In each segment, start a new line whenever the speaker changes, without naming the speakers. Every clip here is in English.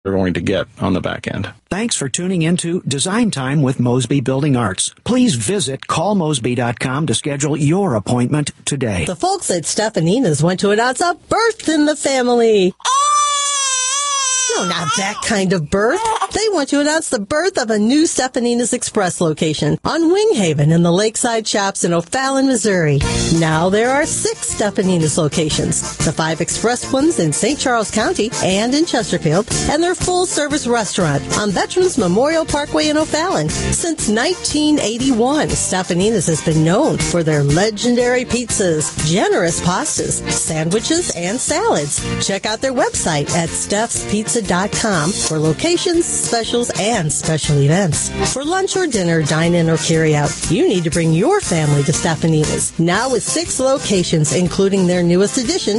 they're going to get on the back end.
Thanks for tuning into Design Time with Mosby Building Arts. Please visit callmosby.com to schedule your appointment today.
The folks at Stefanina's went to announce a birth in the family. No, not that kind of birth. They want to announce the birth of a new Stefanina's Express location on Winghaven in the Lakeside Shops in O'Fallon, Missouri. Now there are 6 Stefanina's locations, the 5 express ones in St. Charles County and in Chesterfield, and their full-service restaurant on Veterans Memorial Parkway in O'Fallon. Since 1981, Stefanina's has been known for their legendary pizzas, generous pastas, sandwiches, and salads. Check out their website at steffspizza.com for locations, specials, and special events. For lunch or dinner, dine-in, or carry-out, you need to bring your family to Stefanina's. Now with 6 locations, including their newest addition.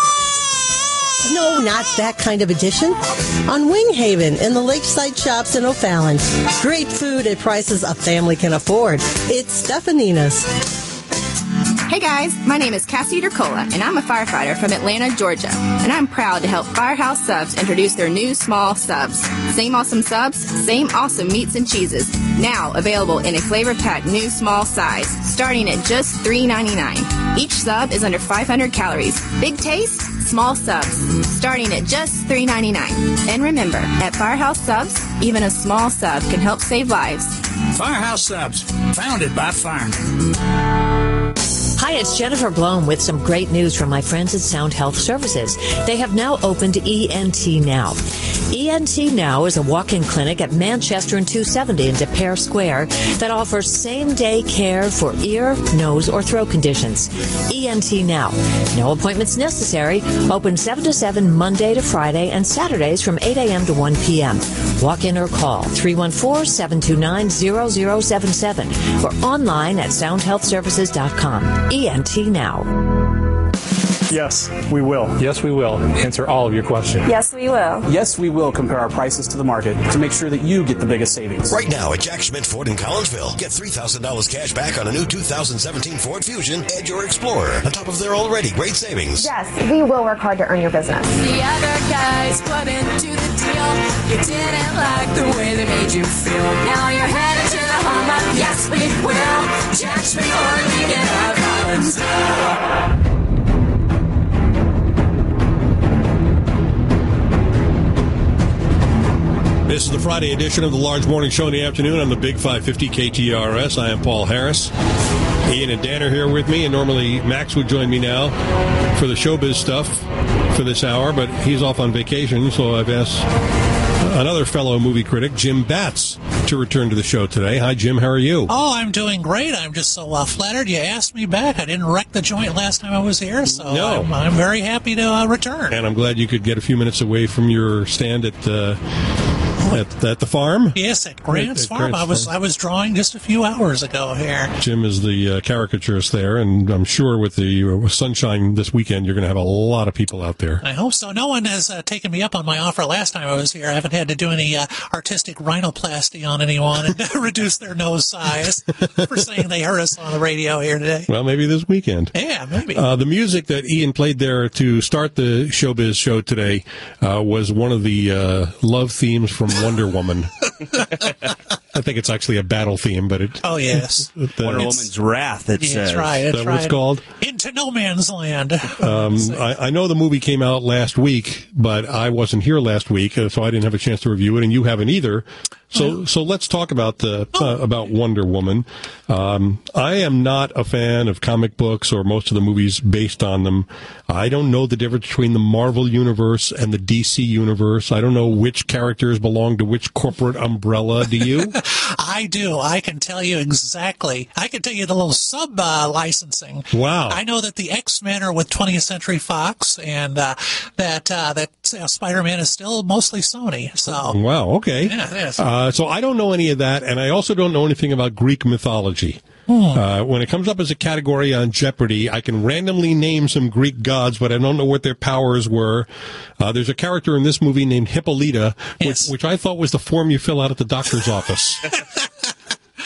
No, not that kind of addition. On Winghaven in the Lakeside Shops in O'Fallon. Great food at prices a family can afford. It's Stefanina's.
Hey guys, my name is Cassie Dercola, and I'm a firefighter from Atlanta, Georgia. And I'm proud to help Firehouse Subs introduce their new small subs. Same awesome subs, same awesome meats and cheeses. Now available in a flavor-packed new small size, starting at just $3.99. Each sub is under 500 calories. Big taste, small subs, starting at just $3.99. And remember, at Firehouse Subs, even a small sub can help save lives.
Firehouse Subs, founded by firemen.
Hi, it's Jennifer Blome with some great news from my friends at Sound Health Services. They have now opened ENT Now. ENT Now is a walk-in clinic at Manchester and 270 in De Pere Square that offers same-day care for ear, nose, or throat conditions. ENT Now. No appointments necessary. Open 7 to 7 Monday to Friday and Saturdays from 8 a.m. to 1 p.m. Walk in or call 314-729-0077 or online at soundhealthservices.com. ENT Now.
Yes, we will. Yes, we will. Answer all of your questions.
Yes, we will.
Yes, we will compare our prices to the market to make sure that you get the biggest savings.
Right now at Jack Schmidt Ford in Collinsville, get $3,000 cash back on a new 2017 Ford Fusion Edge or Explorer, on top of their already great savings.
Yes, we will work hard to earn your business.
The other guys put into the deal. You didn't like the way they made you feel. Now you're headed to the home of yes, we will. Jack Schmidt Ford, we get our Collinsville.
This is the Friday edition of the Large Morning Show in the afternoon on the Big 550 KTRS. I am Paul Harris. Ian and Dan are here with me, and normally Max would join me now for the showbiz stuff for this hour, but he's off on vacation, so I've asked another fellow movie critic, Jim Batts, to return to the show today. Hi, Jim. How are you?
Oh, I'm doing great. I'm just so flattered you asked me back. I didn't wreck the joint last time I was here, so
no.
I'm very happy to return.
And I'm glad you could get a few minutes away from your stand at the farm?
Yes, at Grant's Farm. I was drawing just a few hours ago here.
Jim is the caricaturist there, and I'm sure with the sunshine this weekend, you're going to have a lot of people out there.
I hope so. No one has taken me up on my offer last time I was here. I haven't had to do any artistic rhinoplasty on anyone and reduce their nose size for saying they heard us on the radio here today.
Well, maybe this weekend.
Yeah, maybe.
The music that Ian played there to start the Showbiz show today was one of the love themes from Wonder Woman. I think it's actually a battle theme, but it.
Oh yes,
Wonder Woman's Wrath. It says.
That's right.
Is that what it's called?
Into No Man's Land.
I know the movie came out last week, but I wasn't here last week, so I didn't have a chance to review it, and you haven't either. So let's talk about about Wonder Woman. I am not a fan of comic books or most of the movies based on them. I don't know the difference between the Marvel universe and the DC universe. I don't know which characters belong to which corporate umbrella. Do you?
I do. I can tell you exactly. I can tell you the little sub-licensing.
Wow.
I know that the X-Men are with 20th Century Fox, and that Spider-Man is still mostly Sony. So.
Wow, okay.
Yeah, it is.
So I don't know any of that, and I also don't know anything about Greek mythology. When it comes up as a category on Jeopardy, I can randomly name some Greek gods, but I don't know what their powers were. There's a character in this movie named Hippolyta,
yes.
which I thought was the form you fill out at the doctor's office.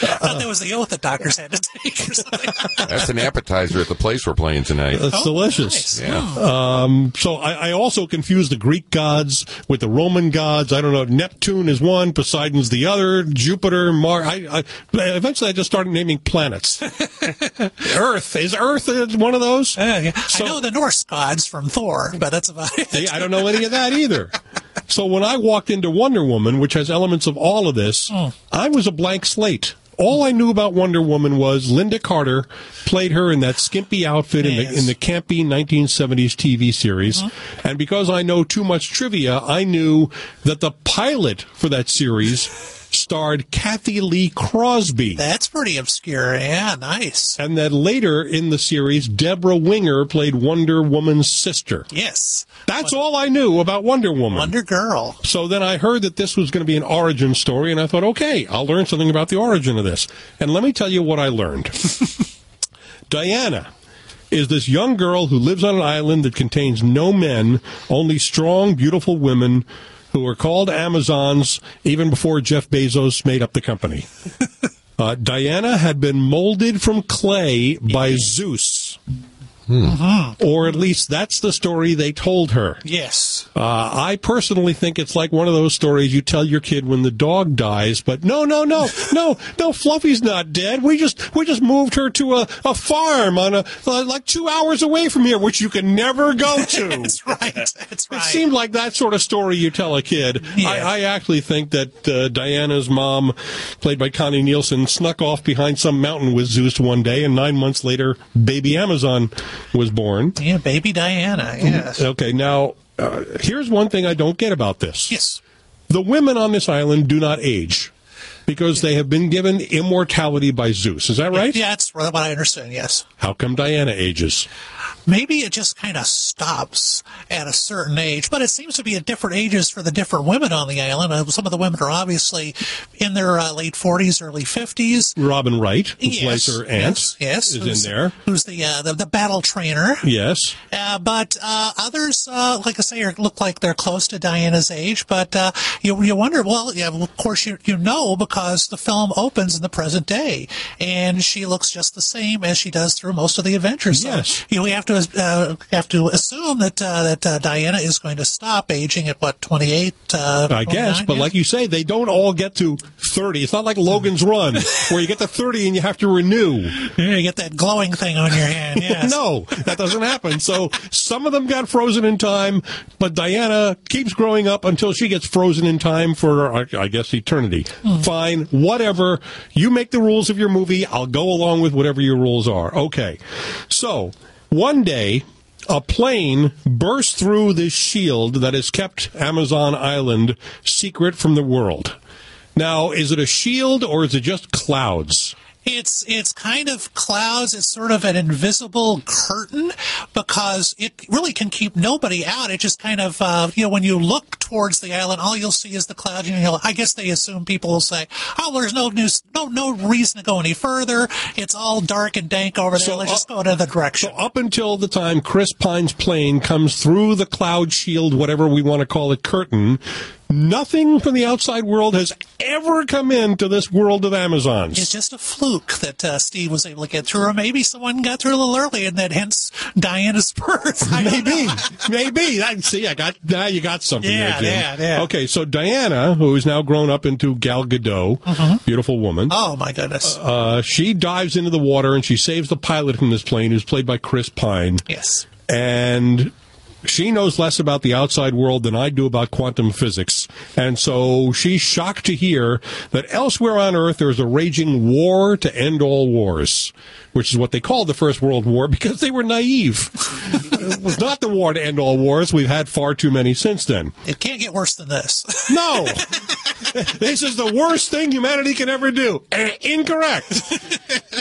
thought that was the oath that doctors had to take or something.
That's an appetizer at the place we're playing tonight.
That's delicious.
Nice.
Yeah.
So I also confuse the Greek gods with the Roman gods. I don't know. Neptune is one, Poseidon's the other, Jupiter, Mars. Eventually I just started naming planets. Earth. Is Earth one of those?
Yeah. I know the Norse gods from Thor, but that's about it.
See, I don't know any of that either. So when I walked into Wonder Woman, which has elements of all of this, I was a blank slate. All I knew about Wonder Woman was Linda Carter played her in that skimpy outfit in the campy 1970s TV series. And because I know too much trivia, I knew that the pilot for that series starred Kathy Lee Crosby.
That's pretty obscure. Yeah, nice.
And that later in the series, Deborah Winger played Wonder Woman's sister.
Yes.
That's all I knew about Wonder Woman.
Wonder Girl.
So then I heard that this was going to be an origin story, and I thought, okay, I'll learn something about the origin of this. And let me tell you what I learned. Diana is this young girl who lives on an island that contains no men, only strong, beautiful women who were called Amazons even before Jeff Bezos made up the company. Diana had been molded from clay by Zeus. Or at least that's the story they told her.
Yes.
I personally think it's like one of those stories you tell your kid when the dog dies, but no, Fluffy's not dead. We just moved her to a farm on like 2 hours away from here, which you can never go to.
That's right.
It seemed like that sort of story you tell a kid. Yeah. I actually think that Diana's mom, played by Connie Nielsen, snuck off behind some mountain with Zeus one day, and 9 months later, baby Amazon was born.
Yeah, baby Diana, yes.
Okay, now, here's one thing I don't get about this.
Yes.
The women on this island do not age because they have been given immortality by Zeus. Is that right?
Yeah, that's what I understand, yes.
How come Diana ages?
Maybe it just kind of stops at a certain age, but it seems to be at different ages for the different women on the island. Some of the women are obviously in their late 40s, early 50s.
Robin Wright, who plays her aunt,
is
in there.
Who's the battle trainer.
Yes.
But others, like I say, look like they're close to Diana's age, but you wonder, well, yeah, of course you know because the film opens in the present day, and she looks just the same as she does through most of the adventures.
Yes.
So, we have to assume that Diana is going to stop aging at 28.
I guess, but like you say, they don't all get to 30. It's not like Logan's Run, where you get to 30 and you have to renew.
Yeah, you get that glowing thing on your hand. Yes.
No, that doesn't happen. So some of them got frozen in time, but Diana keeps growing up until she gets frozen in time for, I guess, eternity. Fine, whatever. You make the rules of your movie. I'll go along with whatever your rules are. Okay. So one day, a plane burst through this shield that has kept Amazon Island secret from the world. Now, is it a shield or is it just clouds?
It's kind of clouds. It's sort of an invisible curtain because it really can keep nobody out. It just kind of, when you look towards the island, all you'll see is the clouds. I guess they assume people will say, "Oh, there's no reason to go any further. It's all dark and dank over there. Let's just go in another direction."
So up until the time Chris Pine's plane comes through the cloud shield, whatever we want to call it, curtain, nothing from the outside world has ever come into this world of Amazons.
It's just a fluke that Steve was able to get through, or maybe someone got through a little early, and that hence Diana's birth.
Maybe. See, now you got something there, Jim.
Yeah.
Okay, so Diana, who is now grown up into Gal Gadot, beautiful woman.
Oh, my goodness.
She dives into the water, and she saves the pilot from this plane, who's played by Chris Pine.
Yes.
And she knows less about the outside world than I do about quantum physics. And so she's shocked to hear that elsewhere on Earth there's a raging war to end all wars, which is what they called the First World War because they were naive. It was not the war to end all wars. We've had far too many since then.
It can't get worse than this.
No. This is the worst thing humanity can ever do. Incorrect.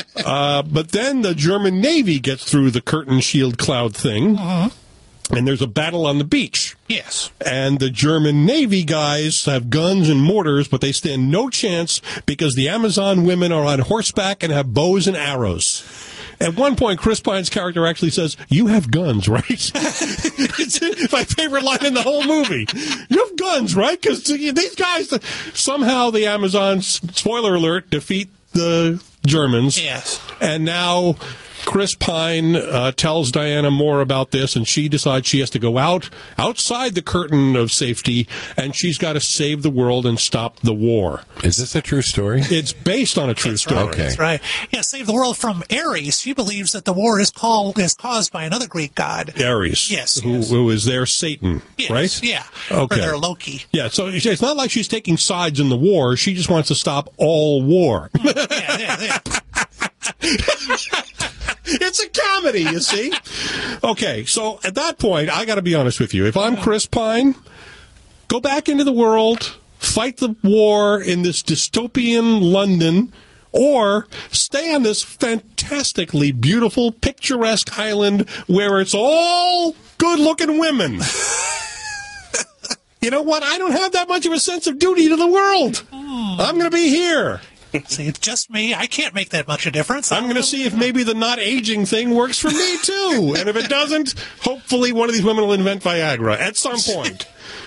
But then the German Navy gets through the curtain shield cloud thing. And there's a battle on the beach.
Yes.
And the German Navy guys have guns and mortars, but they stand no chance because the Amazon women are on horseback and have bows and arrows. At one point, Chris Pine's character actually says, "You have guns, right?" It's my favorite line in the whole movie. You have guns, right? Because these guys, somehow the Amazons, spoiler alert, defeat the Germans.
Yes.
And now Chris Pine tells Diana more about this, and she decides she has to go outside the curtain of safety, and she's got to save the world and stop the war.
Is this a true story?
It's based on a true story.
Right,
Okay.
That's right. Yeah, save the world from Ares. She believes that the war is caused by another Greek god.
Ares.
Yes.
Who is their Satan,
Yes,
right?
Yeah.
Okay.
Or their Loki.
Yeah, so it's not like she's taking sides in the war. She just wants to stop all war.
Yeah.
It's a comedy, you see. Okay, so at that point, I got to be honest with you. If I'm Chris Pine, go back into the world, fight the war in this dystopian London, or stay on this fantastically beautiful, picturesque island where it's all good-looking women. You know what? I don't have that much of a sense of duty to the world. I'm going to be here.
See, it's just me. I can't make that much of a difference.
I'm going to see if maybe the not aging thing works for me, too. And if it doesn't, hopefully one of these women will invent Viagra at some point.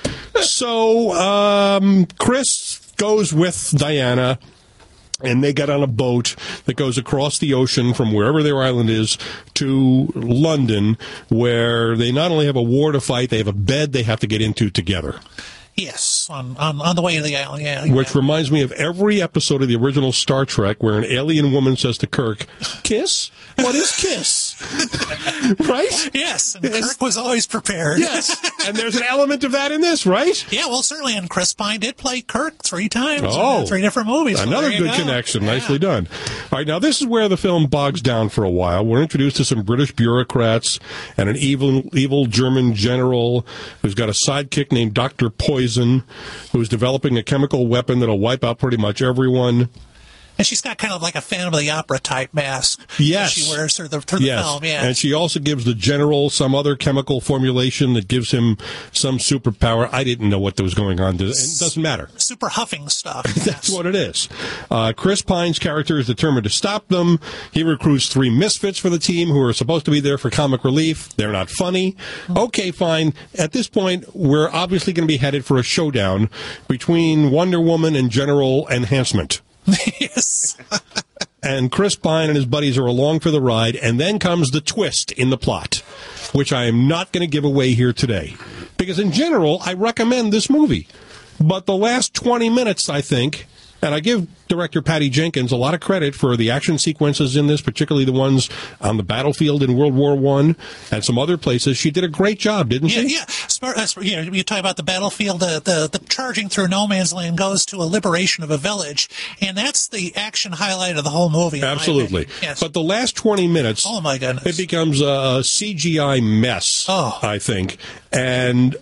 So Chris goes with Diana, and they get on a boat that goes across the ocean from wherever their island is to London, where they not only have a war to fight, they have a bed they have to get into together.
Yes, on the way to the island, yeah.
Which reminds me of every episode of the original Star Trek where an alien woman says to Kirk, "Kiss? What is kiss?" Right?
Yes, and Kirk was always prepared.
Yes, and there's an element of that in this, right?
Yeah, well, certainly, and Chris Pine did play Kirk 3 times
in
3 different movies.
Another
so
good connection. Nicely done. All right, now this is where the film bogs down for a while. We're introduced to some British bureaucrats and an evil German general who's got a sidekick named Dr. Poison, who's developing a chemical weapon that'll wipe out pretty much everyone.
And she's got kind of like a Phantom of the Opera type mask.
Yes.
That she wears through the film, yeah.
And she also gives the general some other chemical formulation that gives him some superpower. I didn't know what was going on. It doesn't matter.
Super huffing stuff.
That's what it is. Chris Pine's character is determined to stop them. He recruits 3 misfits for the team who are supposed to be there for comic relief. They're not funny. Okay, fine. At this point, we're obviously going to be headed for a showdown between Wonder Woman and General Enhancement.
Yes.
And Chris Pine and his buddies are along for the ride, and then comes the twist in the plot, which I am not going to give away here today. Because in general, I recommend this movie. But the last 20 minutes, I think, and I give director Patty Jenkins a lot of credit for the action sequences in this, particularly the ones on the battlefield in World War I and some other places. She did a great job, didn't she?
Yeah. You talk about the battlefield, the charging through no man's land goes to a liberation of a village, and that's the action highlight of the whole movie.
Absolutely.
Yes.
But the last 20 minutes,
oh my goodness,
it becomes a CGI mess, I think. And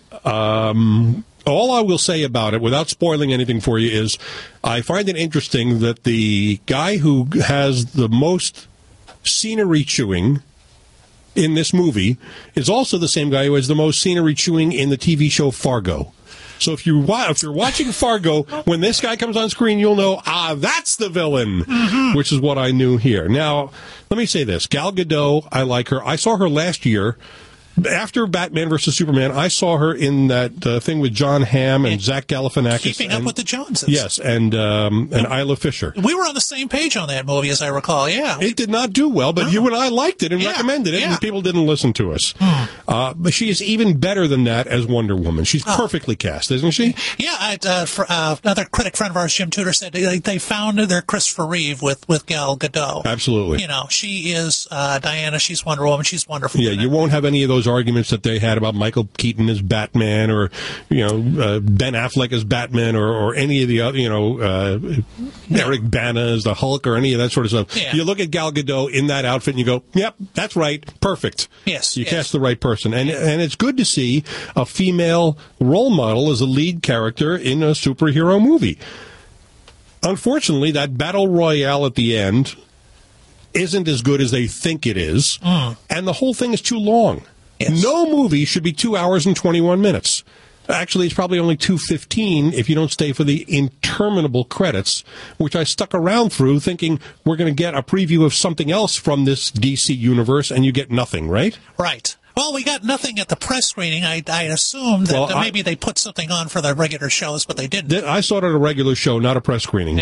all I will say about it, without spoiling anything for you, is I find it interesting that the guy who has the most scenery chewing in this movie is also the same guy who has the most scenery chewing in the TV show Fargo. So if you're watching Fargo, when this guy comes on screen, you'll know, that's the villain, which is what I knew here. Now, let me say this. Gal Gadot, I like her. I saw her last year. After Batman vs. Superman, I saw her in that thing with John Hamm and Zach Galifianakis.
Keeping Up with the Joneses.
Yes, and Isla Fisher.
We were on the same page on that movie, as I recall, yeah.
It did not do well, but you and I liked it and recommended it, and people didn't listen to us. But she is even better than that as Wonder Woman. She's perfectly cast, isn't she?
Yeah, another critic friend of ours, Jim Tudor, said they found their Christopher Reeve with Gal Gadot.
Absolutely.
You know, she is Diana, she's Wonder Woman, she's wonderful.
Yeah, you won't have any of those arguments that they had about Michael Keaton as Batman or, Ben Affleck as Batman or any of the other, Eric Bana as the Hulk or any of that sort of stuff.
Yeah.
You look at Gal Gadot in that outfit and you go, yep, that's right, perfect.
Yes.
You cast the right person. And it's good to see a female role model as a lead character in a superhero movie. Unfortunately, that battle royale at the end isn't as good as they think it is, and the whole thing is too long. Yes. No movie should be 2 hours and 21 minutes. Actually, it's probably only 2:15 if you don't stay for the interminable credits, which I stuck around through thinking we're going to get a preview of something else from this DC universe, and you get nothing, right?
Right. Well, we got nothing at the press screening. I assumed that maybe they put something on for the regular shows, but they didn't.
I saw it at a regular show, not a press screening.
Yeah.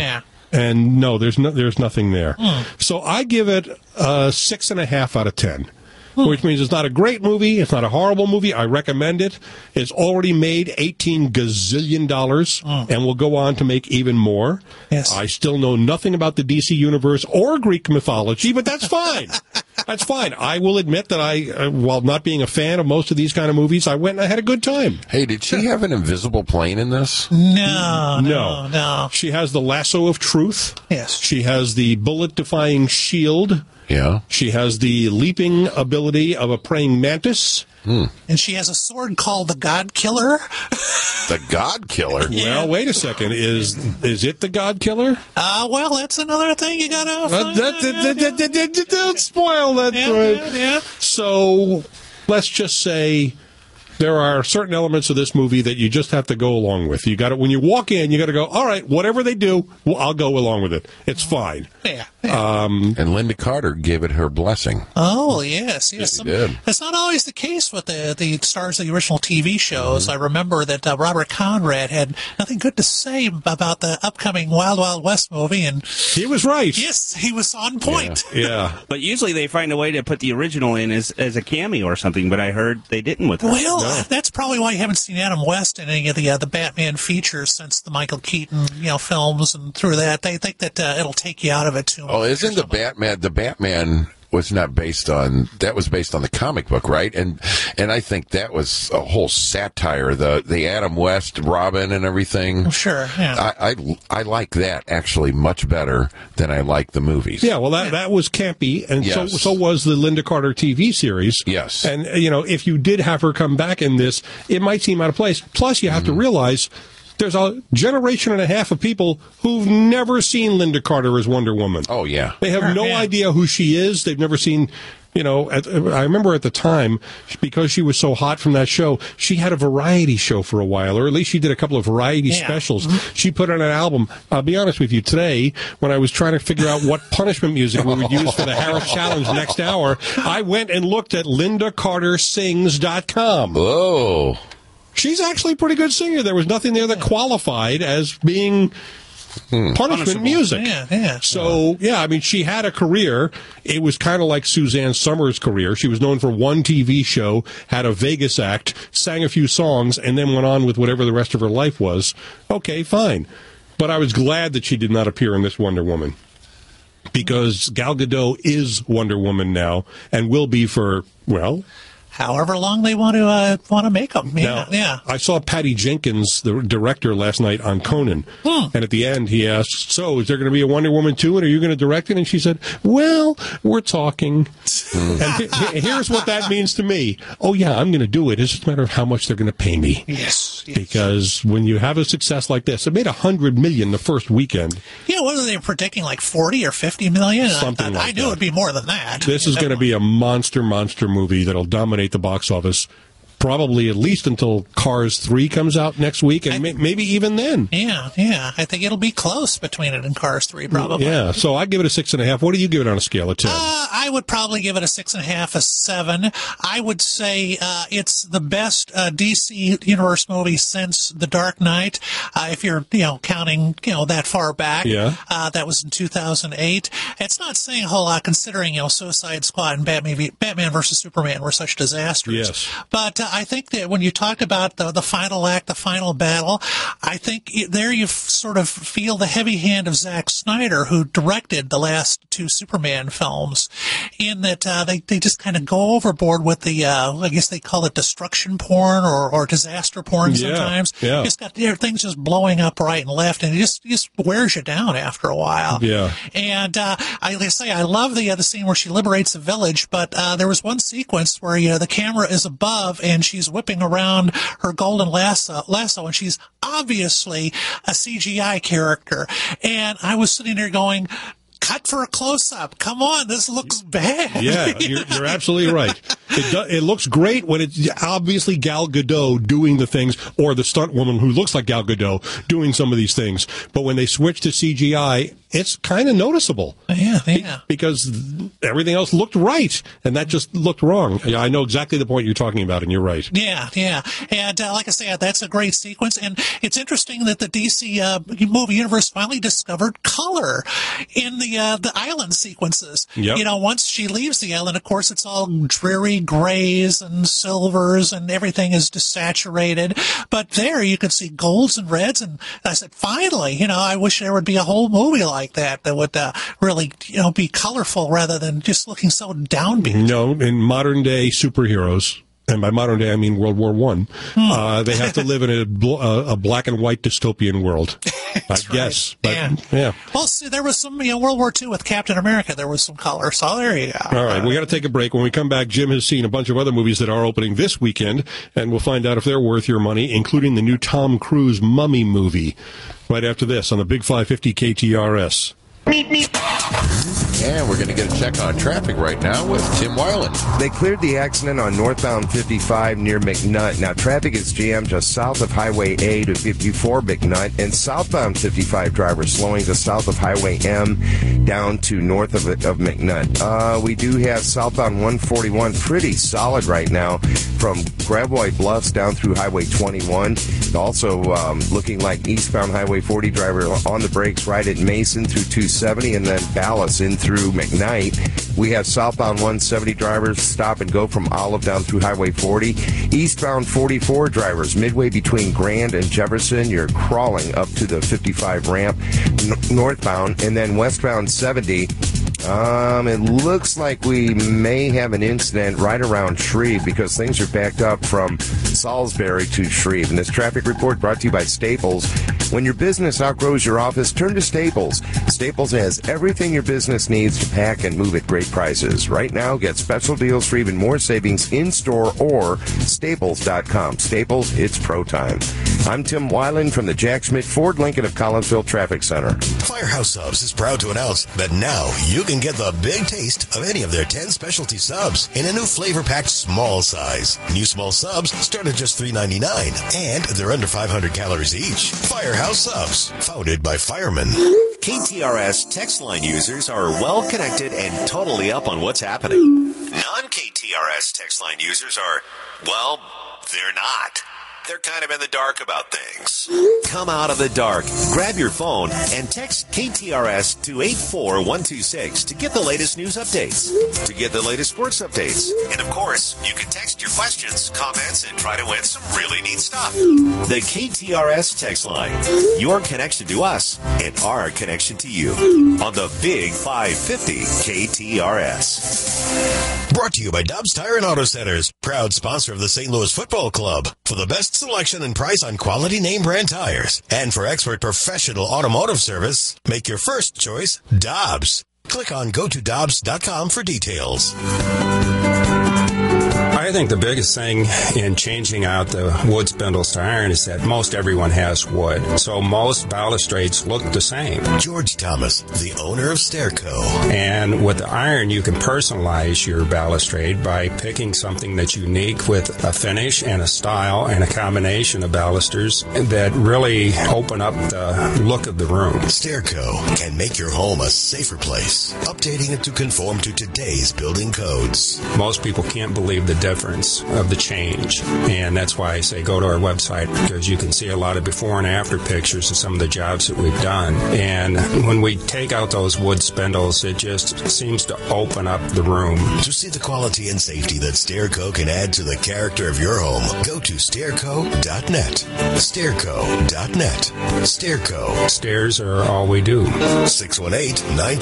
And no, there's nothing there. So I give it a 6.5 out of 10. Which means it's not a great movie. It's not a horrible movie. I recommend it. It's already made $18 gazillion and will go on to make even more.
Yes.
I still know nothing about the DC universe or Greek mythology, but that's fine. That's fine. I will admit that while not being a fan of most of these kind of movies, I went and I had a good time.
Hey, did she have an invisible plane in this?
No.
She has the lasso of truth.
Yes.
She has the bullet-defying shield.
Yeah.
She has the leaping ability of a praying mantis.
And she has a sword called the God Killer.
The God Killer?
Well, wait a second. Is it the God Killer?
Well, that's another thing you gotta
Don't spoil that.
Yeah.
So, let's just say there are certain elements of this movie that you just have to go along with. You got to, when you walk in, you got to go, all right, whatever they do, well, I'll go along with it. It's fine.
Yeah.
And Linda Carter gave it her blessing.
Oh, yes.
She did.
That's not always the case with the stars of the original TV shows. I remember that Robert Conrad had nothing good to say about the upcoming Wild Wild West movie, and
he was right.
Yes, he was on point.
Yeah.
But usually they find a way to put the original in as a cameo or something, but I heard they didn't with that.
Well, that's probably why you haven't seen Adam West in any of the Batman features since the Michael Keaton films and through that. They think that it'll take you out of it too much.
Oh, isn't the Batman was not based on, that was based on the comic book, right? And I think that was a whole satire, the Adam West Robin and everything.
Sure, yeah.
I like that actually much better than I like the movies.
Yeah, well, that was campy, and so was the Linda Carter TV series.
Yes.
And, if you did have her come back in this, it might seem out of place. Plus, you have to realize there's a generation and a half of people who've never seen Linda Carter as Wonder Woman.
Oh, yeah.
They have no idea who she is. They've never seen, I remember at the time, because she was so hot from that show, she had a variety show for a while, or at least she did a couple of variety specials. She put on an album. I'll be honest with you, today, when I was trying to figure out what punishment music we would use for the Harris Challenge next hour, I went and looked at LindaCarterSings.com.
Oh.
She's actually a pretty good singer. There was nothing there that qualified as being punishment music.
Yeah.
So, she had a career. It was kind of like Suzanne Summers' career. She was known for one TV show, had a Vegas act, sang a few songs, and then went on with whatever the rest of her life was. Okay, fine. But I was glad that she did not appear in this Wonder Woman, because Gal Gadot is Wonder Woman now and will be for,
however long they want to make them.
Yeah. I saw Patty Jenkins, the director, last night on Conan. And at the end, he asked, so is there going to be a Wonder Woman 2, and are you going to direct it? And she said, well, we're talking. And here's what that means to me. Oh, yeah, I'm going to do it. It's just a matter of how much they're going to pay me.
Yes.
Because when you have a success like this, it made $100 million the first weekend.
Yeah, what are they predicting, like 40 or 50 million?
Something like
I knew it would be more than that.
This is going to be a monster movie that'll dominate the box office, probably at least until Cars 3 comes out next week, and maybe even then.
Yeah. I think it'll be close between it and Cars 3, probably.
Yeah, so I'd give it a 6.5. What do you give it on a scale of 10?
I would probably give it a 6.5, a 7. I would say it's the best DC Universe movie since The Dark Knight, if you're counting that far back.
Yeah.
That was in 2008. It's not saying a whole lot considering Suicide Squad and Batman versus Superman were such disasters.
Yes.
But I think that when you talked about the final act, the final battle, I think there you sort of feel the heavy hand of Zack Snyder, who directed the last 2 Superman films, in that they just kind of go overboard with the, I guess they call it destruction porn or disaster porn sometimes.
Yeah.
Just got things just blowing up right and left, and it just wears you down after a while.
Yeah.
And I say I love the scene where she liberates the village, but there was one sequence where the camera is above and she's whipping around her golden lasso, and she's obviously a CGI character. And I was sitting there going, cut for a close-up. Come on, this looks bad.
Yeah, you're absolutely right. It looks great when it's obviously Gal Gadot doing the things, or the stunt woman who looks like Gal Gadot doing some of these things. But when they switch to CGI, it's kind of noticeable.
Yeah.
Because everything else looked right, and that just looked wrong. Yeah, I know exactly the point you're talking about, and you're right.
Yeah. And like I said, that's a great sequence. And it's interesting that the DC movie universe finally discovered color in the island sequences.
Yep.
Once she leaves the island, of course, it's all dreary grays and silvers, and everything is desaturated. But there you could see golds and reds. And I said, finally, I wish there would be a whole movie like that would really, be colorful rather than just looking so downbeat.
No, in modern day superheroes, and by modern day I mean World War I, they have to live in a black and white dystopian world. I guess. But, yeah.
Well, see, there was some, World War II with Captain America, there was some color. So there you go.
All right, we got to take a break. When we come back, Jim has seen a bunch of other movies that are opening this weekend, and we'll find out if they're worth your money, including the new Tom Cruise Mummy movie. Right after this on the Big 550 KTRS.
And we're going to get a check on traffic right now with Tim Weiland.
They cleared the accident on northbound 55 near McNutt. Now, traffic is jammed just south of Highway A to 54 McNutt, and southbound 55 drivers slowing just south of Highway M down to north of McNutt. We do have southbound 141 pretty solid right now from Gravois Bluffs down through Highway 21. Also looking like eastbound Highway 40 driver on the brakes right at Mason through 270, and then Ballas in through McKnight. We have southbound 170 drivers stop and go from Olive down through Highway 40. Eastbound 44 drivers midway between Grand and Jefferson. You're crawling up to the 55 ramp northbound, and then westbound 70. It looks like we may have an incident right around Shreve because things are backed up from Salisbury to Shreve. And this traffic report brought to you by Staples. When your business outgrows your office, turn to Staples. Staples has everything your business needs to pack and move at great prices. Right now, get special deals for even more savings in-store or Staples.com. Staples, it's pro time. I'm Tim Weiland from the Jack Schmidt Ford Lincoln of Collinsville Traffic Center.
Firehouse Subs is proud to announce that now you can get the big taste of any of their 10 specialty subs in a new flavor-packed small size. New small subs start at just $3.99, and they're under 500 calories each. Firehouse Subs, founded by firemen.
KTRS text line users are well connected and totally up on what's happening. Non-KTRS text line users are, well, they're not. They're kind of in the dark about things. Come out of the dark. Grab your phone and text KTRS to 84126 to get the latest news updates, to get the latest sports updates. And of course, you can text your questions, comments, and try to win some really neat stuff. The KTRS text line. Your connection to us and our connection to you on the Big 550 KTRS.
Brought to you by Dobbs Tire and Auto Centers, proud sponsor of the St. Louis Football Club. For the best selection and price on quality name brand tires, and for expert professional automotive service, make your first choice Dobbs. Click on gotodobbs.com for details.
I think the biggest thing in changing out the wood spindles to iron is that most everyone has wood. So most balustrades look the same.
George Thomas, the owner of Stairco.
And with the iron, you can personalize your balustrade by picking something that's unique with a finish and a style and a combination of balusters that really open up the look of the room.
Stairco can make your home a safer place, updating it to conform to today's building codes.
Most people can't believe the difference of the change, and that's why I say go to our website, because you can see a lot of before and after pictures of some of the jobs that we've done. And when we take out those wood spindles, it just seems to open up the room.
To see the quality and safety that Stairco can add to the character of your home, go to stairco.net. Stairco.net. Stairco.
Stairs are all we do.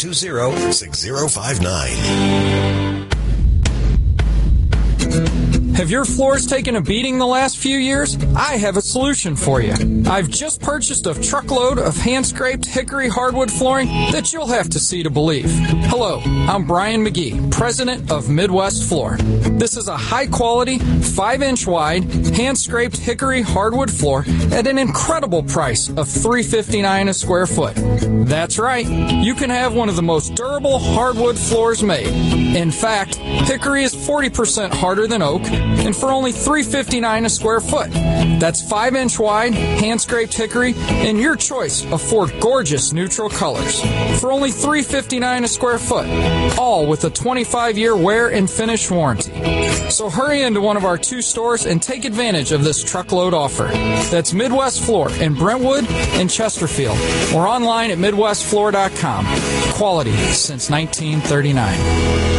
618-920-6059.
Have your floors taken a beating the last few years? I have a solution for you. I've just purchased a truckload of hand-scraped hickory hardwood flooring that you'll have to see to believe. Hello, I'm Brian McGee, president of Midwest Floor. This is a high-quality, 5-inch wide, hand-scraped hickory hardwood floor at an incredible price of $3.59 a square foot. That's right, you can have one of the most durable hardwood floors made. In fact, hickory is 40% harder than oak, and for only $3.59 a square foot. That's 5-inch wide, hand-scraped hickory, and your choice of 4 gorgeous neutral colors. For only $3.59 a square foot, all with a 25-year wear and finish warranty. So hurry into one of our 2 stores and take advantage of this truckload offer. That's Midwest Floor in Brentwood and Chesterfield, or online at MidwestFloor.com. Quality since 1939.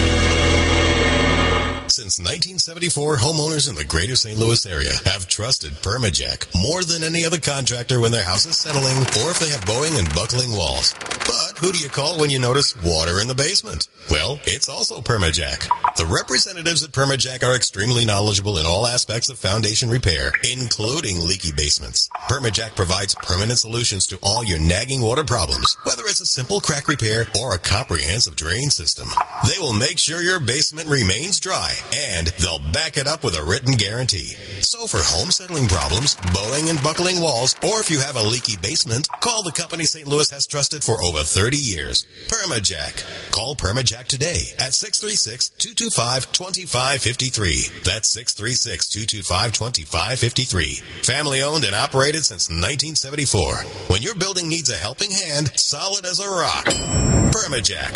Since 1974, homeowners in the greater St. Louis area have trusted Permajack more than any other contractor when their house is settling or if they have bowing and buckling walls. But who do you call when you notice water in the basement? Well, it's also Permajack. The representatives at Permajack are extremely knowledgeable in all aspects of foundation repair, including leaky basements. Permajack provides permanent solutions to all your nagging water problems, whether it's a simple crack repair or a comprehensive drain system. They will make sure your basement remains dry, and they'll back it up with a written guarantee. So for home settling problems, bowing and buckling walls, or if you have a leaky basement, call the company St. Louis has trusted for over 30 years. Permajack. Call Permajack today at 636-225-2553. That's 636-225-2553. Family owned and operated since 1974. When your building needs a helping hand, solid as a rock. Permajack.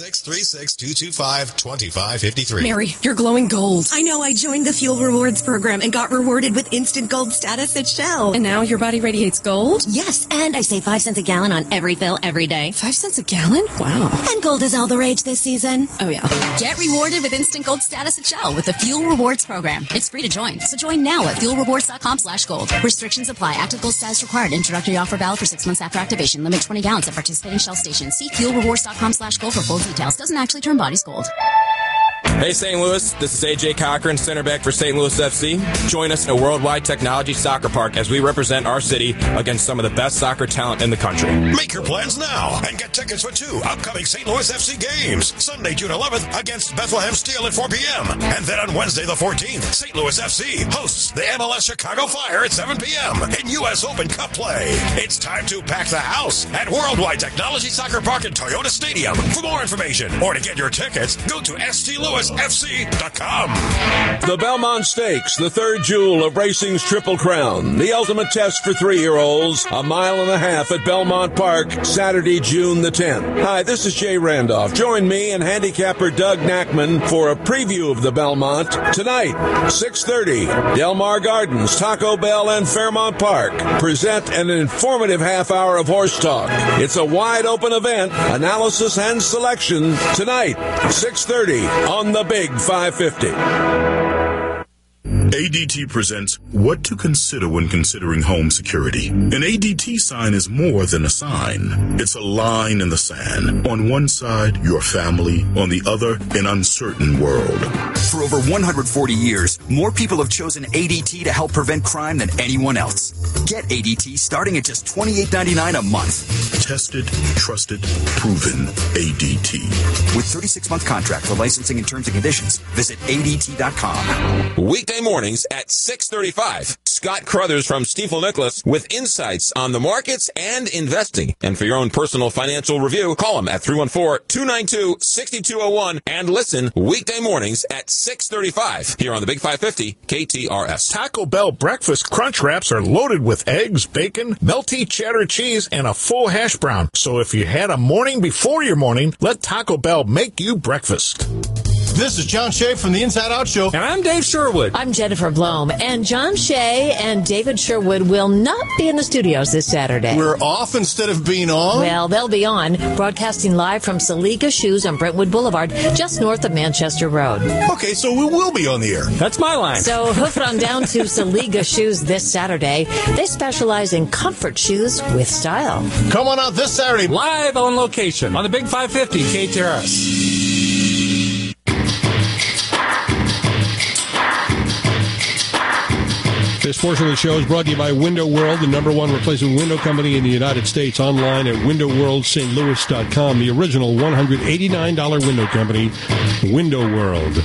636-225-2553.
Mary, you're glowing gold. I know. I joined the Fuel Rewards program and got rewarded with instant gold status at Shell. And now your body radiates gold?
Yes, and I save 5 cents a gallon on every fill every day.
5 cents a gallon? Wow.
And gold is all the rage this season.
Oh, yeah.
Get rewarded with instant gold status at Shell with the Fuel Rewards program. It's free to join, so join now at fuelrewards.com/gold. Restrictions apply. Active gold status required. Introductory offer valid for 6 months after activation. Limit 20 gallons at participating Shell stations. See fuelrewards.com/gold for full details. Doesn't actually turn bodies gold.
Hey St. Louis, this is AJ Cochran, center back for St. Louis FC. Join us in a worldwide technology soccer park as we represent our city against some of the best soccer talent in the country.
Make your plans now and get tickets for 2 upcoming St. Louis FC games. Sunday, June 11th against Bethlehem Steel at 4 p.m. And then on Wednesday the 14th, St. Louis FC hosts the MLS Chicago Fire at 7 p.m. in U.S. Open Cup play. It's time to pack the house at Worldwide Technology Soccer Park at Toyota Stadium. For more information or to get your tickets, go to stlouisfc.com.
The Belmont Stakes, the third jewel of racing's Triple Crown. The ultimate test for 3-year-olds. A mile and a half at Belmont Park, Saturday, June the 10th. Hi, this is Jay Randolph. Join me and handicapper Doug Knackman for a preview of the Belmont. Tonight, 6:30, Del Mar Gardens, Taco Bell, and Fairmount Park present an informative half hour of horse talk. It's a wide-open event, analysis and selection. Tonight, 6:30 on the Big 550.
ADT presents What to Consider When Considering Home Security. An ADT sign is more than a sign. It's a line in the sand. On one side, your family. On the other, an uncertain world.
For over 140 years, more people have chosen ADT to help prevent crime than anyone else. Get ADT starting at just $28.99 a month.
Tested, trusted, proven ADT.
With 36-month contract for licensing and terms and conditions, visit ADT.com.
Weekday mornings at 6:35. Scott Crothers from Stifel Nicholas with insights on the markets and investing. And for your own personal financial review, call him at 314-292-6201 and listen weekday mornings at 6:35 here on the Big 550 KTRS.
Taco Bell breakfast crunch wraps are loaded with eggs, bacon, melty cheddar cheese, and a full hash brown. So if you had a morning before your morning, let Taco Bell make you breakfast.
This is John Shea from the Inside Out Show.
And I'm Dave Sherwood.
I'm Jennifer Blome. And John Shea and David Sherwood will not be in the studios this Saturday.
We're off instead of being on?
Well, they'll be on, broadcasting live from Saliga Shoes on Brentwood Boulevard, just north of Manchester Road.
Okay, so we will be on the air.
That's my line.
So hoof it on down to Saliga Shoes this Saturday. They specialize in comfort shoes with style.
Come on out this Saturday.
Live on location on the Big 550 KTRS.
This portion of the show is brought to you by Window World, the #1 replacement window company in the United States, online at windowworldstlouis.com. The original $189 window company, Window World.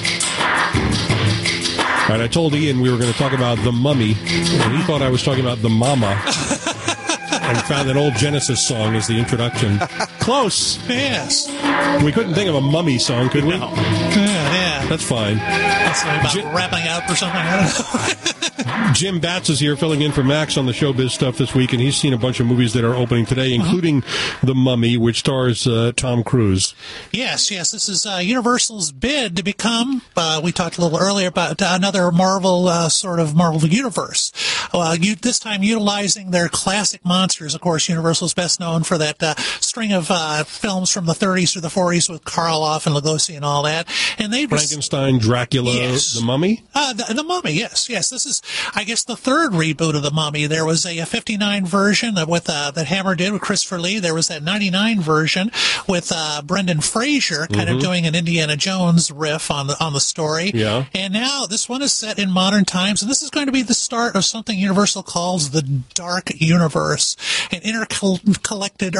All right, I told Ian we were going to talk about The Mummy, and he thought I was talking about The Mama. And found an old Genesis song as the introduction. Close.
Yes.
We couldn't think of a Mummy song, could we?
No. Yeah.
That's fine.
That's about wrapping up or something. I don't know.
Jim Batts is here filling in for Max on the Showbiz Stuff this week, and he's seen a bunch of movies that are opening today, including The Mummy, which stars Tom Cruise.
Yes. This is Universal's bid to become, we talked a little earlier about another Marvel, sort of Marvel universe. This time utilizing their classic monsters. Of course, Universal's best known for that string of films from the 30s through the 40s with Karloff and Lugosi and all that. And they
Frankenstein, Dracula,
yes.
The Mummy?
The Mummy, yes. This is, I guess, the third reboot of The Mummy. There was a 59 version with that Hammer did with Christopher Lee. There was that 99 version with Brendan Fraser, kind of doing an Indiana Jones riff on the story.
Yeah.
And now this one is set in modern times, and this is going to be the start of something Universal calls the Dark Universe, an interconnected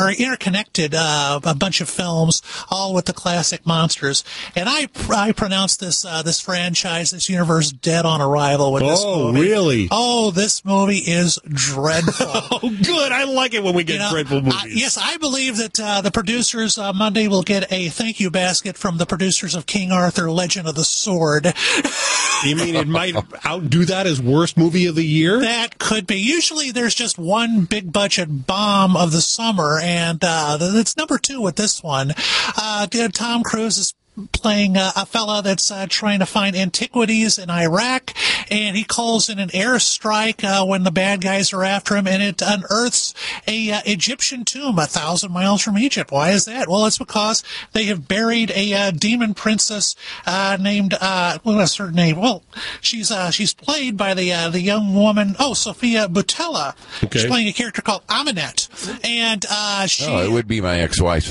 a bunch of films, all with the classic monsters. And I pronounce this franchise, this universe, dead on arrival with this movie.
Oh, really?
Oh, this movie is dreadful.
Oh, good. I like it when we get dreadful movies.
Yes, I believe that the producers Monday will get a thank you basket from the producers of King Arthur, Legend of the Sword.
You mean it might outdo that as worst movie of the year?
That could be. Usually there's just one big budget bomb of the summer, and it's number 2 with this one. Tom Cruise is playing a fella that's trying to find antiquities in Iraq, and he calls in an airstrike when the bad guys are after him, and it unearths a Egyptian tomb 1,000 miles from Egypt. Why is that? Well, it's because they have buried a demon princess named what's her name? Well, she's played by the young woman Sophia Boutella.
Okay.
She's playing a character called Aminette, and
it would be my ex-wife.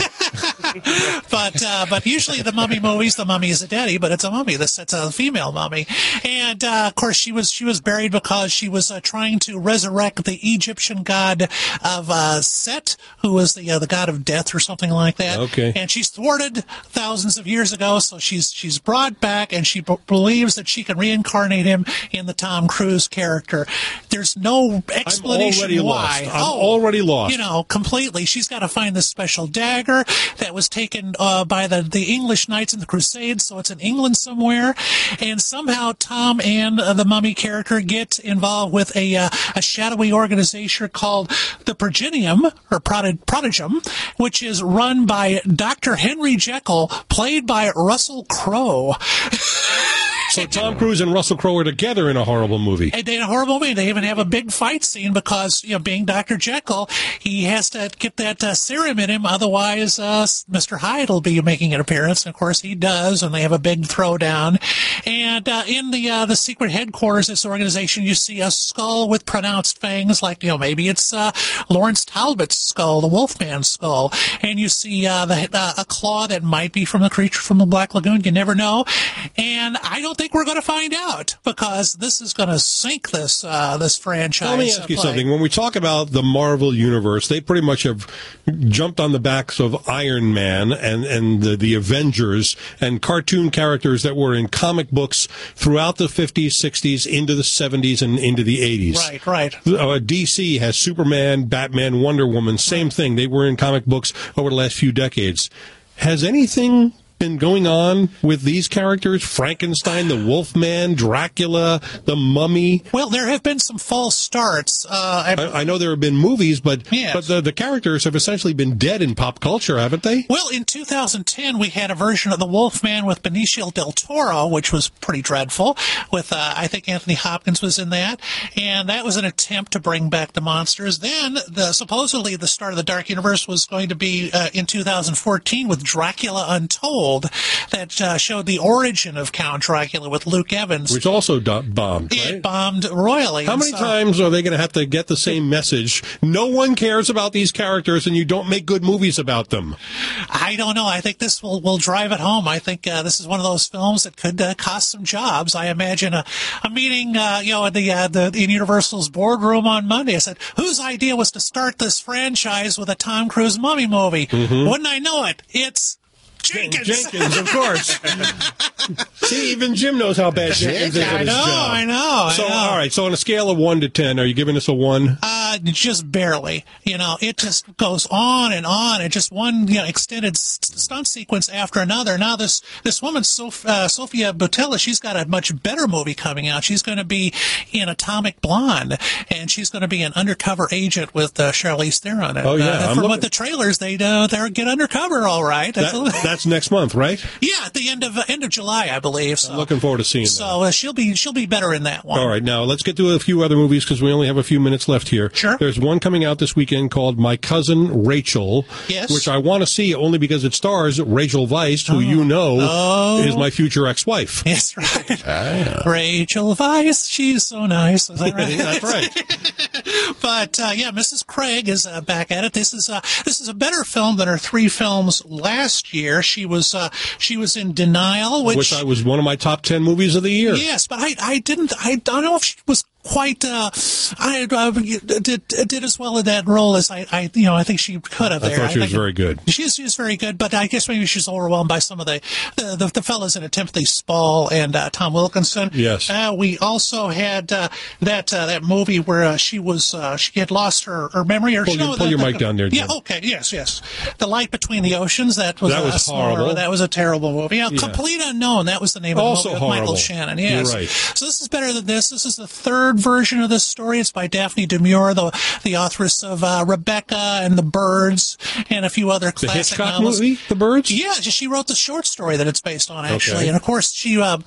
But usually the Mummy movies, the mummy is a daddy, but it's a mummy. It's a female mummy, and of course she was buried because she was trying to resurrect the Egyptian god of Set, who was the god of death or something like that.
Okay.
And she's thwarted thousands of years ago, so she's brought back, and she believes that she can reincarnate him in the Tom Cruise character. There's no explanation why.
I'm already lost.
Completely. She's got to find this special dagger that was taken by the English Knights in the Crusades, so it's in England somewhere, and somehow Tom and the Mummy character get involved with a shadowy organization called the Progenium, or Prodigum, which is run by Dr. Henry Jekyll, played by Russell Crowe.
So Tom Cruise and Russell Crowe are together in a horrible movie.
And in a horrible movie. They even have a big fight scene because, being Dr. Jekyll, he has to get that serum in him. Otherwise, Mr. Hyde will be making an appearance. And of course, he does. And they have a big throwdown. And in the secret headquarters of this organization, you see a skull with pronounced fangs, like, maybe it's Lawrence Talbot's skull, the Wolfman's skull. And you see a claw that might be from the creature from the Black Lagoon. You never know. And I don't think we're going to find out, because this is going to sink this franchise.
Let me ask you something. When we talk about the Marvel Universe, they pretty much have jumped on the backs of Iron Man and the Avengers and cartoon characters that were in comic books throughout the 50s, 60s, into the 70s, and into the 80s.
Right.
DC has Superman, Batman, Wonder Woman, same thing. They were in comic books over the last few decades. Has anything been going on with these characters? Frankenstein, the Wolfman, Dracula, the Mummy?
Well, there have been some false starts.
I know there have been movies, but the characters have essentially been dead in pop culture, haven't they?
Well, in 2010, we had a version of the Wolfman with Benicio del Toro, which was pretty dreadful, with, I think Anthony Hopkins was in that, and that was an attempt to bring back the monsters. Then, supposedly the start of the Dark Universe was going to be in 2014 with Dracula Untold. Gold that showed the origin of Count Dracula with Luke Evans.
Which also bombed, right?
It bombed royally.
How many times are they going to have to get the same message? No one cares about these characters, and you don't make good movies about them.
I don't know. I think this will drive it home. I think this is one of those films that could cost some jobs. I imagine a meeting, in Universal's boardroom on Monday. I said, whose idea was to start this franchise with a Tom Cruise mummy movie?
Mm-hmm.
Wouldn't I know it? It's
Jenkins, of course. See, even Jim knows how bad Jenkins is at his job.
I know.
So, all right. So, on a scale of 1 to 10, are you giving us a 1?
Just barely. It just goes on and on. It just one, extended stunt sequence after another. Now, this woman, Sofia Boutella, she's got a much better movie coming out. She's going to be in Atomic Blonde, and she's going to be an undercover agent with Charlize Theron.
Oh yeah.
From what the trailers, they get undercover all right.
That's next month, right?
Yeah, at the end of July, I believe. So.
I'm looking forward to seeing that.
So she'll be better in that one.
All right, now let's get to a few other movies because we only have a few minutes left here.
Sure.
There's one coming out this weekend called My Cousin Rachel,
yes,
which I want to see only because it stars Rachel Weisz, who is my future ex-wife.
That's right. Rachel Weisz, she's so nice. Is that right?
That's right.
But Mrs. Craig is back at it. This is a better film than her 3 films last year. She was in Denial, which
was one of my top 10 movies of the year.
Yes, but I don't know if she was quite did as well in that role as I think she could have.
I thought she was very good.
She's very good, but I guess maybe she's overwhelmed by some of the fellas in it, Timothy Spall and Tom Wilkinson.
Yes.
We also had that movie where she had lost her memory.
Pull your mic down there, Jim.
Yeah. Okay. Yes. The Light Between the Oceans. That was
horrible.
That was a terrible movie. Yeah. Complete Unknown. That was the name of the movie with Michael Shannon. Yes.
You're right.
So this is better than this. This is the third version of this story. It's by Daphne Demure, the authoress of Rebecca and The Birds and a few other classic
Hitchcock
novels.
movie, The Birds?
Yeah, she wrote the short story that it's based on, actually.
Okay.
And of course, she wrote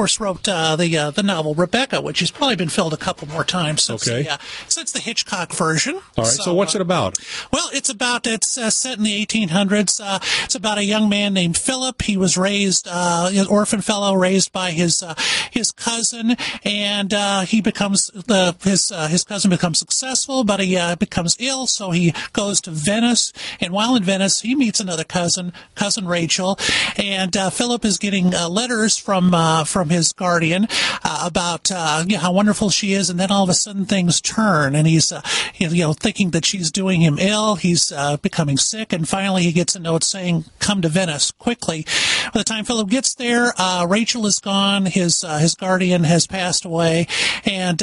the novel Rebecca, which has probably been filled a couple more times since the Hitchcock version.
All right. So what's it about?
Well, it's set in the 1800s. It's about a young man named Philip. He was raised, an orphan fellow raised by his cousin, and he becomes his cousin becomes successful, but he becomes ill, so he goes to Venice, and while in Venice, he meets another cousin Rachel, and Philip is getting letters from his guardian about how wonderful she is, and then all of a sudden things turn, and he's thinking that she's doing him ill. He's becoming sick, and finally he gets a note saying, "Come to Venice quickly." By the time Philip gets there, Rachel is gone. His guardian has passed away, and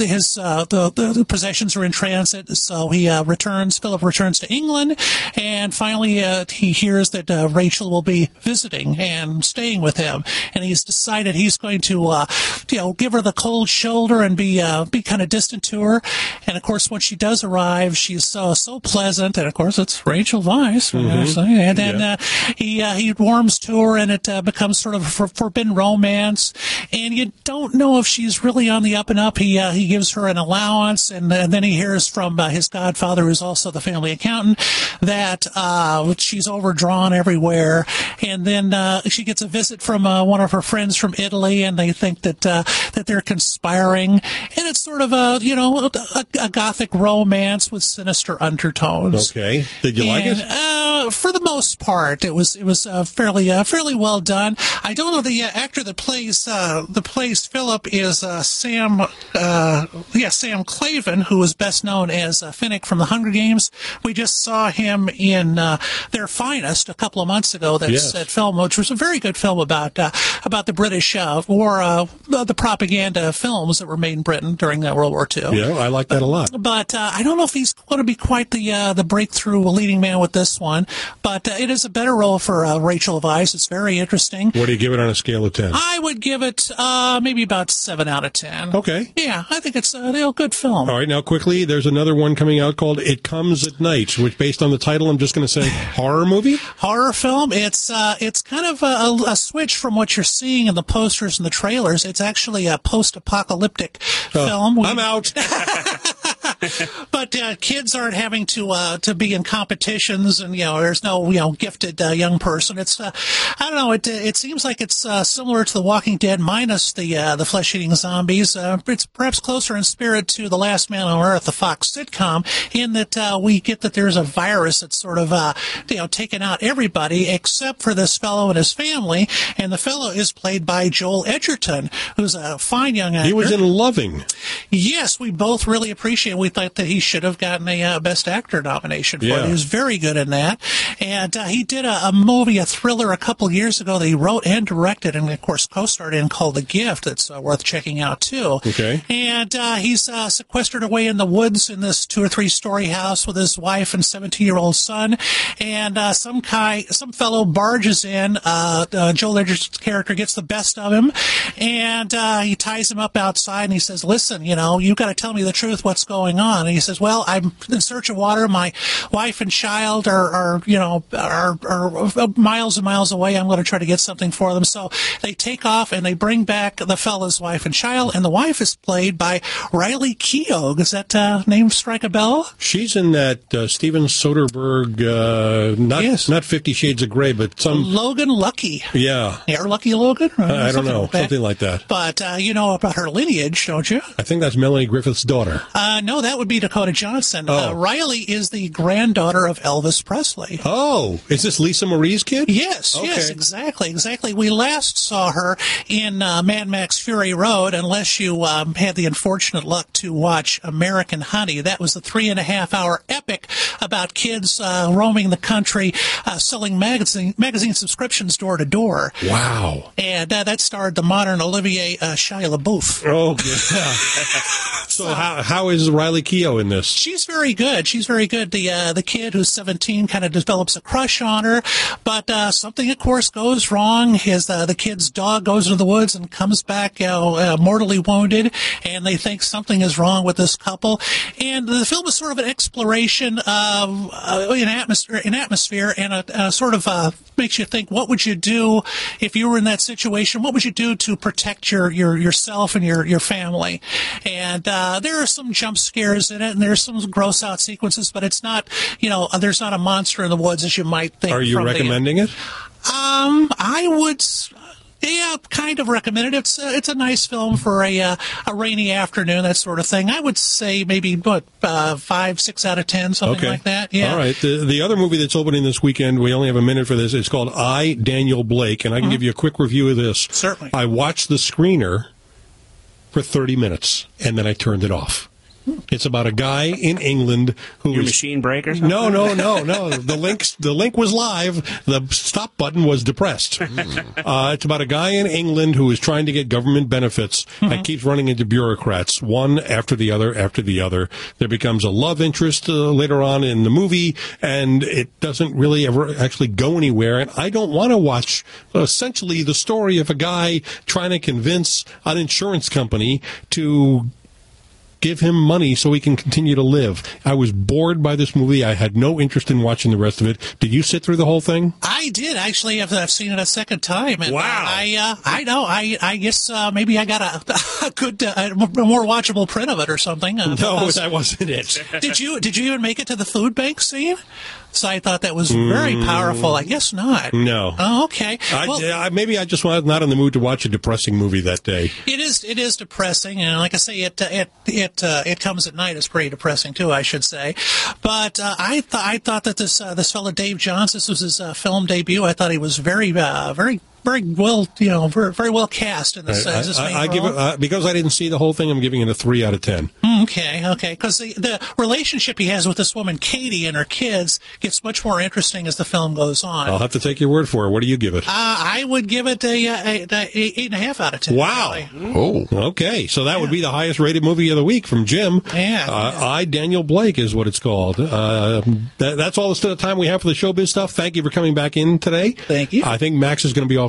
the possessions are in transit. So Philip returns to England, and finally he hears that Rachel will be visiting and staying with him, and he's decided he's going to give her the cold shoulder and be kind of distant to her. And of course, when she does arrive, she's so pleasant, and of course it's Rachel Weisz, and then he warms to her, and it becomes sort of a forbidden romance, and you don't know if she's really on the up and up. He gives her an allowance, and then he hears from his godfather, who's also the family accountant, that she's overdrawn everywhere, and then she gets a visit from one of her friends from Italy, and they think that they're conspiring, and it's sort of a gothic romance with sinister undertones.
Okay, did you like it?
For the most part, it was fairly well done. I don't know, the actor that plays Philip is Sam Clavin, who is best known as Finnick from the Hunger Games. We just saw him in Their Finest a couple of months ago. That film, which was a very good film about the British war, the propaganda films that were made in Britain during World War II.
Yeah, I like that a lot.
But I don't know if he's going to be quite the breakthrough leading man with this one. But it is a better role for Rachel Weisz. It's very interesting.
What do you give it on a scale of 10?
I would give it maybe about 7 out of 10.
Okay.
Yeah, I think it's a good film.
All right, now quickly, there's another one coming out called It Comes at Night, which based on the title, I'm just going to say horror movie?
Horror film. It's kind of a switch from what you're seeing in the posters and the trailers. It's actually a post-apocalyptic film.
I'm out.
But kids aren't having to be in competitions, and there's no gifted young person. It's I don't know. It seems like it's similar to The Walking Dead minus the flesh-eating zombies. It's perhaps closer in spirit to The Last Man on Earth, the Fox sitcom, in that we get that there's a virus that's sort of taken out everybody except for this fellow and his family, and the fellow is played by Joel Edgerton, who's a fine young actor.
He was in Loving.
Yes, we both really appreciate it. We thought that he should have gotten a Best Actor nomination for it.
Yeah.
He was very good in that. And he did a movie, a thriller, a couple years ago that he wrote and directed and, of course, co-starred in called The Gift. That's worth checking out, too.
Okay.
And he's sequestered away in the woods in this 2 or 3 story house with his wife and 17-year-old son. And some fellow barges in. Joel Edgerton's character gets the best of him. And he ties him up outside and he says, listen, you've got to tell me the truth, what's going on. And he says, well, I'm in search of water. My wife and child are miles and miles away. I'm going to try to get something for them. So they take off and they bring back the fellow's wife and child. And the wife is played by Riley Keough. Does that name strike a bell?
She's in that Steven Soderbergh, not 50 Shades of Grey, but some...
Logan Lucky.
Yeah.
Or Lucky Logan?
I don't know. Something like that.
But you know about her lineage, don't you?
I think that's Melanie Griffith's daughter.
No, that would be Dakota Johnson.
Oh.
Riley is the granddaughter of Elvis Presley.
Oh, is this Lisa Marie's kid?
Yes,
Okay.
yes, exactly. We last saw her in Mad Max Fury Road, unless you had the unfortunate luck to watch American Honey. That was the 3.5-hour epic about kids roaming the country, selling magazine subscriptions door to door.
Wow.
And that starred the modern Olivier Shia LaBeouf.
Oh, yeah. So how is Riley Keough in this?
She's very good. The kid who's 17 kind of develops a crush on her, but something, of course, goes wrong. The kid's dog goes into the woods and comes back mortally wounded, and they think something is wrong with this couple. And the film is sort of an exploration of in atmosphere, and sort of makes you think, what would you do if you were in that situation? What would you do to protect yourself and your family? And there are some jump scares in it, and there's some gross out sequences, but it's not, there's not a monster in the woods as you might think.
Are you recommending it?
I would. Yeah, kind of recommend it. It's a nice film for a rainy afternoon, that sort of thing. I would say maybe 5, 6 out of 10, something like that. Yeah.
All right. The other movie that's opening this weekend, we only have a minute for this. It's called I, Daniel Blake, and I can give you a quick review of this.
Certainly.
I watched the screener for 30 minutes, and then I turned it off. It's about a guy in England who
Your machine break or something?
No. The link was live. The stop button was depressed. It's about a guy in England who is trying to get government benefits and keeps running into bureaucrats, one after the other after the other. There becomes a love interest later on in the movie, and it doesn't really ever actually go anywhere. And I don't want to watch essentially the story of a guy trying to convince an insurance company to give him money so he can continue to live. I was bored by this movie. I had no interest in watching the rest of it. Did you sit through the whole thing?
I did, actually. I've seen it a second time. And
wow.
I know. I guess maybe I got a good, more watchable print of it or something.
No, that wasn't it.
Did you even make it to the food bank scene? So I thought that was very powerful. I guess not.
No.
Oh, okay.
Maybe I just was not in the mood to watch a depressing movie that day.
It is depressing, and like I say, it comes at night. It's pretty depressing too, I should say. But I thought that this fellow Dave Johns, this was his film debut. I thought he was very well, very well cast in this.
I give it because I didn't see the whole thing. I'm giving it a 3 out of 10.
Okay. Because the relationship he has with this woman Katie and her kids gets much more interesting as the film goes on.
I'll have to take your word for it. What do you give it?
I would give it a 8.5 out of 10.
Wow.
Really.
Oh. Okay. So that would be the highest rated movie of the week from Jim.
Yeah.
I, Daniel Blake is what it's called. That's all the time we have for the showbiz stuff. Thank you for coming back in today.
Thank you.
I think Max is going to be off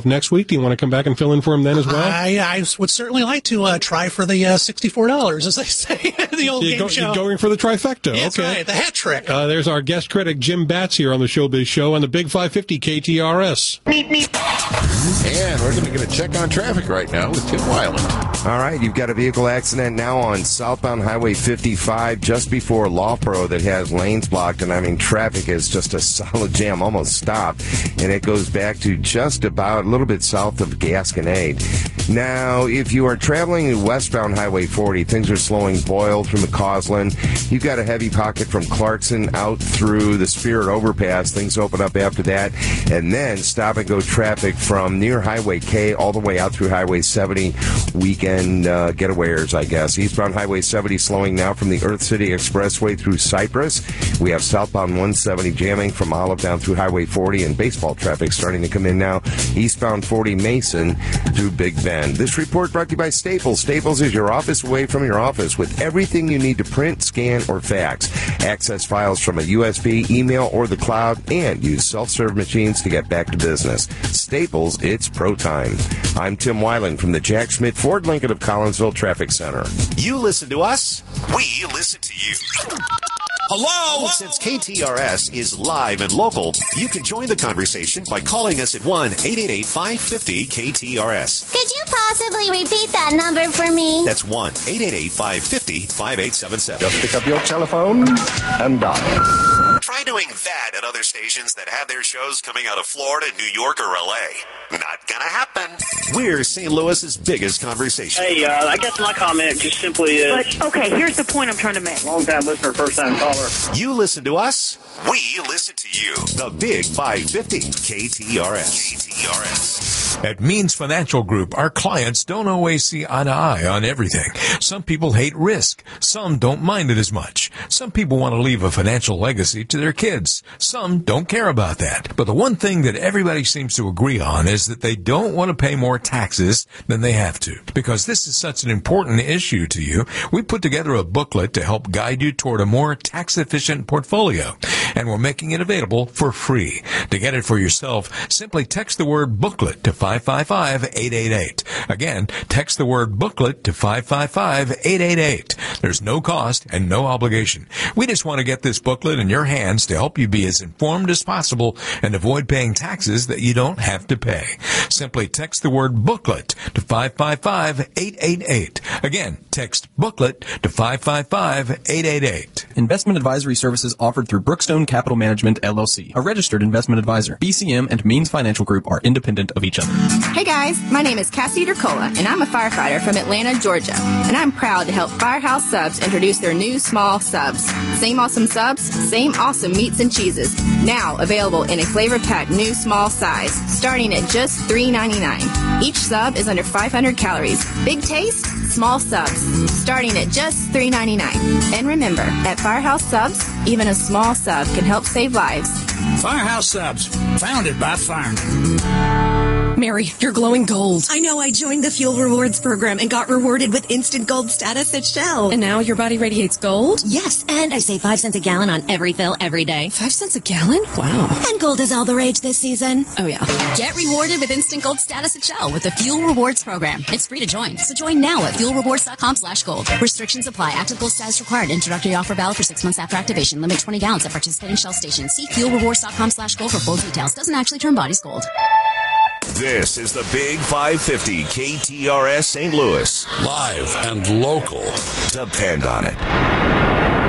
next week? Do you want to come back and fill in for him then as well?
I would certainly like to try for the $64, as they say in the old game show.
You're going for the trifecta.
Yeah, that's
okay.
right, the hat trick.
There's our guest critic, Jim Batts, here on the Showbiz Show on the Big 550 KTRS.
And we're going to get a check on traffic right now with Tim Weiland.
All right, you've got a vehicle accident now on southbound Highway 55 just before Loughborough that has lanes blocked, and I mean traffic is just a solid jam, almost stopped, and it goes back to just about a little bit south of Gasconade. Now, if you are traveling westbound Highway 40, things are slowing. Boyle through McCausland. You've got a heavy pocket from Clarkson out through the Spirit Overpass. Things open up after that, and then stop-and-go traffic from near Highway K all the way out through Highway 70. Weekend getawayers, I guess. Eastbound Highway 70 slowing now from the Earth City Expressway through Cypress. We have southbound 170 jamming from Olive down through Highway 40, and baseball traffic starting to come in now. Eastbound 40 Mason through Big Bend. This report brought to you by Staples. Staples is your office away from your office with everything you need to print, scan, or fax. Access files from a USB, email, or the cloud, and use self-serve machines to get back to business. Staples, it's pro time. I'm Tim Weiland from the Jack Schmidt Ford Lincoln of Collinsville Traffic Center.
You listen to us, we listen to you. Hello? Since KTRS is live and local, you can join the conversation by calling us at 1-888-550-KTRS.
Could you possibly repeat that number for me?
That's 1-888-550-5877.
Just pick up your telephone and dial.
Try doing that at other stations that have their shows coming out of Florida, New York, or LA. Not gonna happen. We're St. Louis's biggest conversation.
Hey, I guess my comment just simply is...
But, okay, here's the point I'm trying to make.
Long-time listener, first-time caller.
You listen to us, we listen to you. The Big 550 KTRS.
At Means Financial Group, our clients don't always see eye to eye on everything. Some people hate risk. Some don't mind it as much. Some people want to leave a financial legacy to their kids. Some don't care about that. But the one thing that everybody seems to agree on is that they don't want to pay more taxes than they have to. Because this is such an important issue to you, we put together a booklet to help guide you toward a more tax-efficient portfolio. And we're making it available for free. To get it for yourself, simply text the word booklet to 555-888. Again, text the word booklet to 555-888. There's no cost and no obligation. We just want to get this booklet in your hands to help you be as informed as possible and avoid paying taxes that you don't have to pay. Simply text the word booklet to 555-888. Again, text booklet to 555-888.
Investment advisory services offered through Brookstone Capital Management, LLC, a registered investment advisor. BCM and Means Financial Group are independent of each other.
Hey guys, my name is Cassie Dercola, and I'm a firefighter from Atlanta, Georgia. And I'm proud to help Firehouse Subs introduce their new small subs. Same awesome subs, same awesome meats and cheeses. Now available in a flavor-packed new small size, starting at just $3.99. Each sub is under 500 calories. Big taste, small subs, starting at just $3.99. And remember, at Firehouse Subs, even a small sub can help save lives.
Firehouse Subs, founded by firemen.
Mary, you're glowing gold. I know. I joined the Fuel Rewards program and got rewarded with instant gold status at Shell. And now your body radiates gold?
Yes, and I save 5 cents a gallon on every fill every day.
5 cents a gallon? Wow.
And gold is all the rage this season.
Oh, yeah.
Get rewarded with instant gold status at Shell with the Fuel Rewards program. It's free to join, so join now at fuelrewards.com/gold. Restrictions apply. Active gold status required. Introductory offer valid for 6 months after activation. Limit 20 gallons at participating Shell stations. See fuelrewards.com/gold for full details. Doesn't actually turn bodies gold.
This is the Big 550 KTRS St. Louis.
Live and local.
Depend on it.